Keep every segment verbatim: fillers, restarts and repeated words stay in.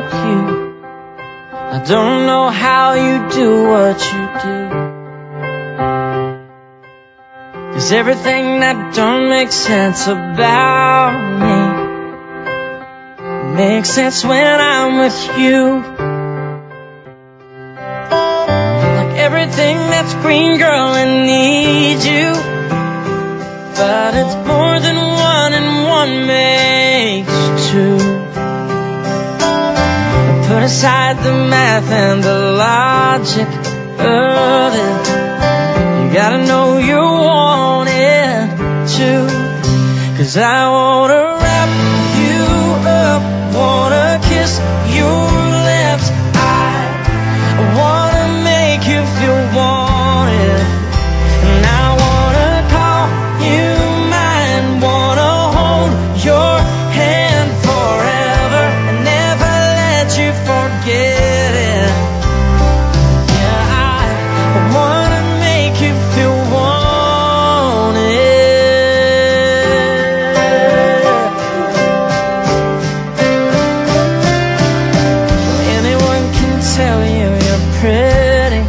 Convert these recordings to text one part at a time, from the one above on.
without you. I don't know how you do what you do, 'cause everything that don't make sense about me makes sense when I'm with you. Like everything that's green, girl, I need you, but it's more than one and one makes two. Put aside the math and the logic of it, you gotta know you want it too. 'Cause I wanna wrap you up, wanna kiss your lips, I wanna make you feel wanted, and I wanna call you mine, wanna hold your hand forever and never let you forget it. Yeah, I wanna make you feel wanted. Anyone can tell you you're pretty,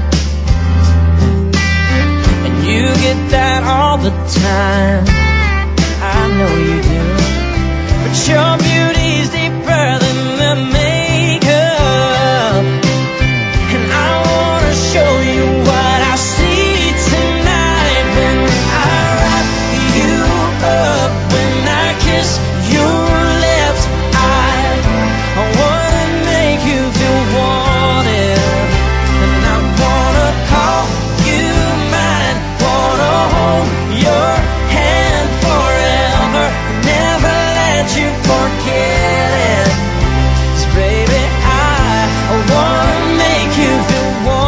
and you get that all the time. I know you do, but your beauty's deeper than the makeup, and I wanna show you what I see tonight when I wrap you up, when I kiss your lips. I, I wanna make you feel wanted, and I wanna call you mine, wanna hold your hand forever, never let you forget it. 'Cause baby, I, I wanna make you feel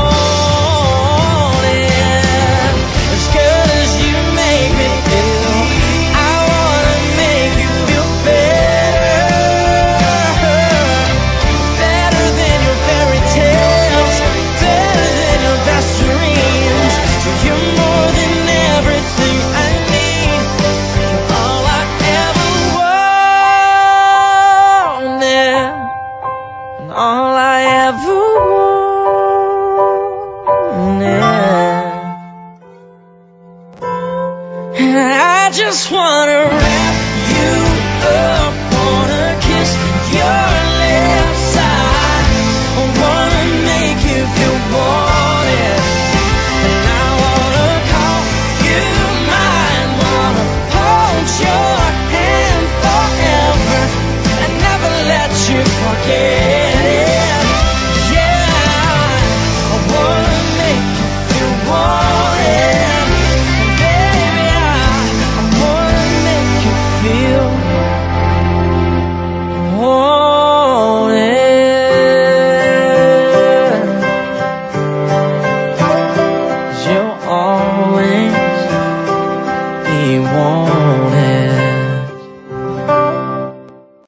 wanted, as good as you make me feel. I wanna make you feel better, better than your fairy tales, better than your best dreams. So you're more than everything I need, you're all I ever wanted, and all I ever wanted. And I just wanna